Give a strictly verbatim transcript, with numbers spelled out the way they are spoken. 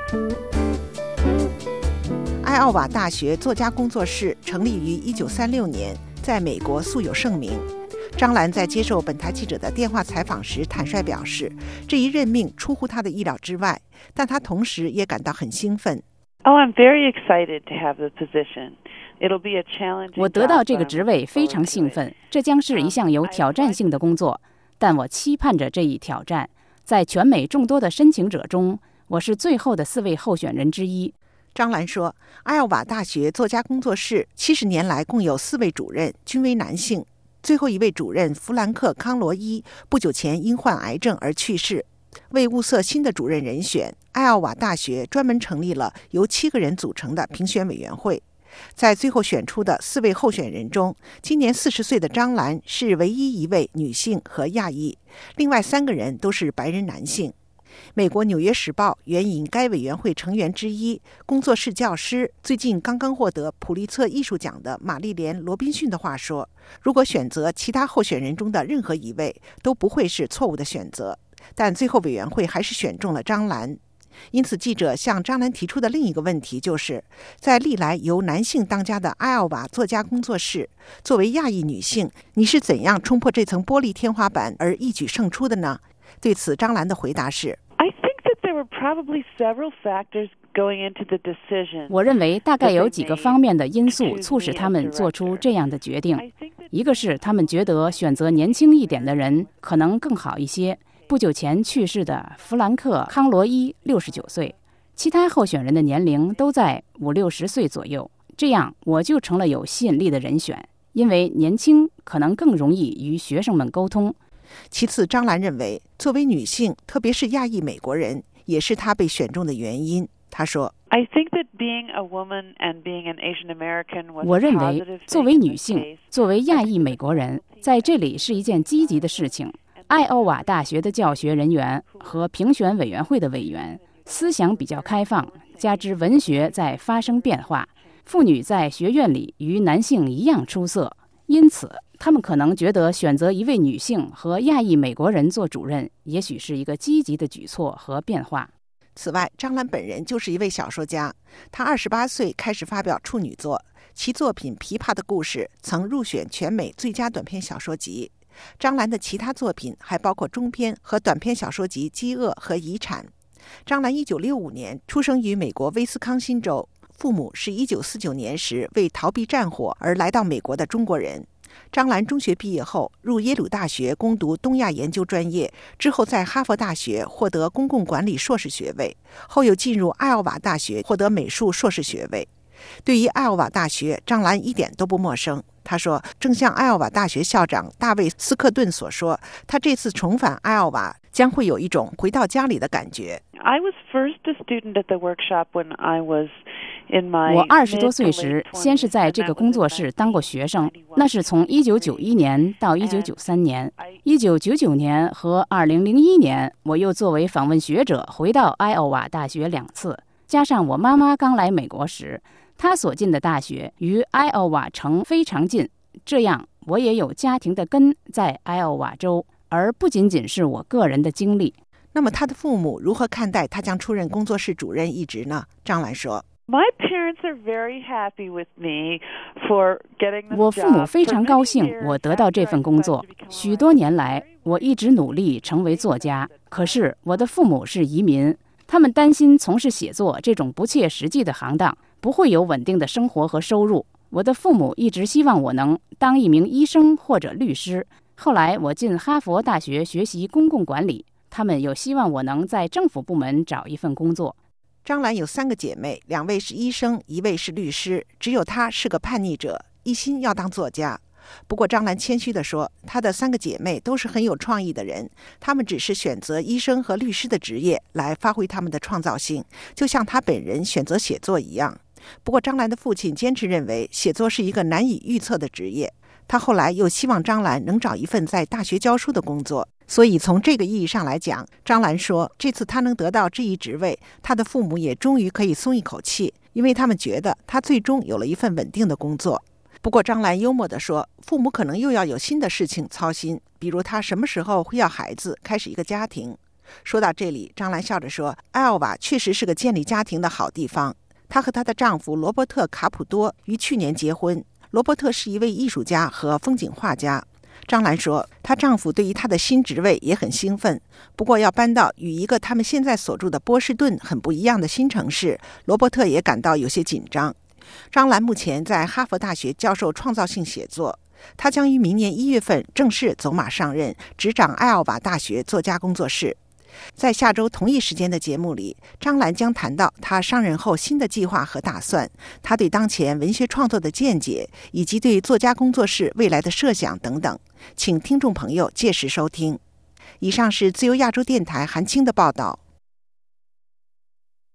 艾奥瓦大学作家工作室成立于一九三六年，在美国素有盛名。张兰在接受本台记者的电话采访时坦率表示，这一任命出乎她的意料之外，但她同时也感到很兴奋。 Oh, I'm very excited to have the position. It'll be a challenge. 我得到这个职位非常兴奋，这将是一项有挑战性的工作，但我期盼着这一挑战。在全美众多的申请者中，我是最后的四位候选人之一。 张兰说，艾奥瓦大学作家工作室七十年来共有四位主任，均为男性。最后一位主任弗兰克·康罗伊不久前因患癌症而去世。为物色新的主任人选，艾奥瓦大学专门成立了由七个人组成的评选委员会。在最后选出的四位候选人中，今年四十岁的张兰是唯一一位女性和亚裔，另外三个人都是白人男性。美国《纽约时报》援引该委员会成员之一、工作室教师、最近刚刚获得普利策艺术奖的玛丽莲·罗宾逊的话说，如果选择其他候选人中的任何一位，都不会是错误的选择。但最后委员会还是选中了张兰。因此记者向张兰提出的另一个问题就是，在历来由男性当家的艾奥瓦作家工作室，作为亚裔女性，你是怎样冲破这层玻璃天花板而一举胜出的呢？对此张兰的回答是， I think that there were probably several factors going into the decision. 我认为大概有几个方面的因素促使他们做出这样的决定。一个是他们觉得选择年轻一点的人可能更好一些。不久前去世的弗兰克·康罗伊六十九岁，其他候选人的年龄都在五六十岁左右，这样我就成了有吸引力的人选，因为年轻可能更容易与学生们沟通。 其次，张兰认为作为女性，特别是亚裔美国人，也是她被选中的原因。她说， I think that being a woman and being an Asian American was 我认 a 为 positive 作 thing 为 in 女 this 性 case. 作为亚裔美国人，在这里是一件积极的事情。艾奥瓦大学的教学人员和评选委员会的委员思想比较开放，加之文学在发生变化，妇女在学院里与男性一样出色，因此他们可能觉得选择一位女性和亚裔美国人做主任也许是一个积极的举措和变化。 此外，张兰本人就是一位小说家，她二十八岁开始发表处女作，其作品《琵琶的故事》曾入选全美最佳短篇小说集。张兰的其他作品还包括中篇和短篇小说集《饥饿》和《遗产》。张兰一九六五年出生于美国威斯康辛州，父母是一九四九年时为逃避战火而来到美国的中国人。张兰中学毕业后入耶鲁大学攻读东亚研究专业，之后在哈佛大学获得公共管理硕士学位，后又进入艾奥瓦大学获得美术硕士学位。对于艾奥瓦大学，张兰一点都不陌生。他说，正像艾奥瓦大学校长大卫·斯克顿所说，他这次重返艾奥瓦将会有一种回到家里的感觉。 I was first a student at the workshop when I was in my 我二十多岁时，先是在这个工作室当过学生，那是从一九九一年到一九九三年。一九九九年和二零零一年，我又作为访问学者回到艾奥瓦大学两次，加上我妈妈刚来美国时，她所进的大学与艾奥瓦城非常近，这样我也有家庭的根在艾奥瓦州，而不仅仅是我个人的经历。 那么他的父母如何看待他将出任工作室主任一职呢？张兰说， My parents are very happy with me for getting this job. 我父母非常高兴我得到这份工作。许多年来，我一直努力成为作家，可是我的父母是移民，他们担心从事写作这种不切实际的行当不会有稳定的生活和收入。我的父母一直希望我能当一名医生或者律师。后来我进哈佛大学学习公共管理，他们又希望我能在政府部门找一份工作。 张兰有三个姐妹，两位是医生，一位是律师，只有她是个叛逆者，一心要当作家。不过张兰谦虚地说，她的三个姐妹都是很有创意的人，她们只是选择医生和律师的职业来发挥她们的创造性，就像她本人选择写作一样。不过张兰的父亲坚持认为写作是一个难以预测的职业，他后来又希望张兰能找一份在大学教书的工作。所以从这个意义上来讲，张兰说，这次他能得到这一职位，他的父母也终于可以松一口气，因为他们觉得他最终有了一份稳定的工作。不过张兰幽默地说，父母可能又要有新的事情操心，比如他什么时候会要孩子，开始一个家庭。 说到这里，张兰笑着说，艾奥瓦确实是个建立家庭的好地方。她和她的丈夫罗伯特·卡普多于去年结婚。罗伯特是一位艺术家和风景画家。张兰说，她丈夫对于她的新职位也很兴奋，不过要搬到与一个他们现在所住的波士顿很不一样的新城市，罗伯特也感到有些紧张。张兰目前在哈佛大学教授创造性写作，她将于明年一月份正式走马上任，执掌艾奥瓦大学作家工作室。在下周同一时间的节目里，张兰将谈到她上任后新的计划和打算，她对当前文学创作的见解，以及对作家工作室未来的设想等等，请听众朋友届时收听。以上是自由亚洲电台韩青的报道。